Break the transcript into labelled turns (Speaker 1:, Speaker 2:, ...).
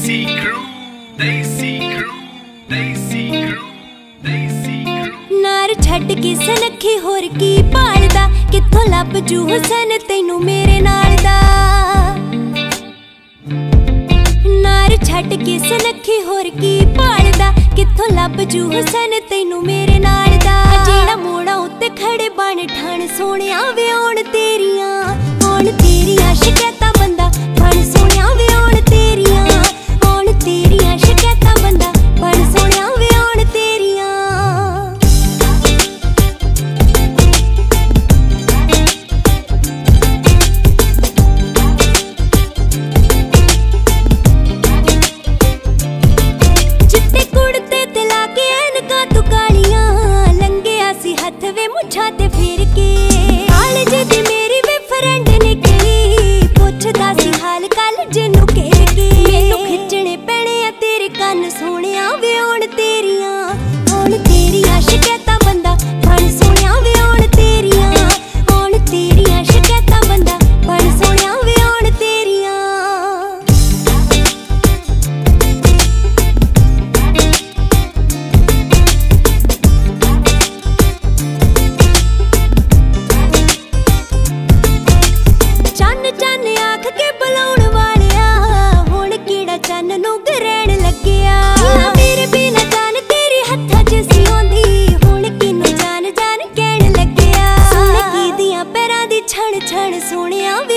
Speaker 1: Desi crew, Desi crew, Desi crew, Desi crew।
Speaker 2: नार छड्ड के सनखी होर की भालदा, कित्थों लभ जू हुसैन तैनू मेरे नाल दा। नार छड्ड के सनखी होर की भालदा, कित्थों लभ जू हुसैन तैनू मेरे नाल दा। जेड़ा मोड़ा उत्ते खड़े बन ठाण सोहणिया वे आउण तेरियां शिकायतां बंदा बन सोहणिया वे आउण तेरियां शिकायतां बंदा बन सोहणिया वे आउण तेरियां। चिट्टे कुड़ते ते लाके ऐनकां तू कालियां, लंघिया सी हत्थ वे मुच्छां ते फेर के। कालज दी मेरी वे फ्रेंड निकली, पुछदा सी हाल कालज नूं घेर के। मैनू खिच्चणे पैणे आ तेरे कन्न सोहणिया वे आउण तेरियां शिकायतां बंदा बन सोहणिया वे आउण तेरियां शिकायतां बंदा बन सोहणिया वे आउण तेरियां। चन्न आख के बुलाउण वालिया, हुण किहड़ा चन्न नूं ग्रहण लग्गिया। मेरे बिना जान तेरे हत्थां च सी आउंदी, हुण किनू जान कहण लग्गिया। सुण की दियां पैरां दी छण छण सोहणिया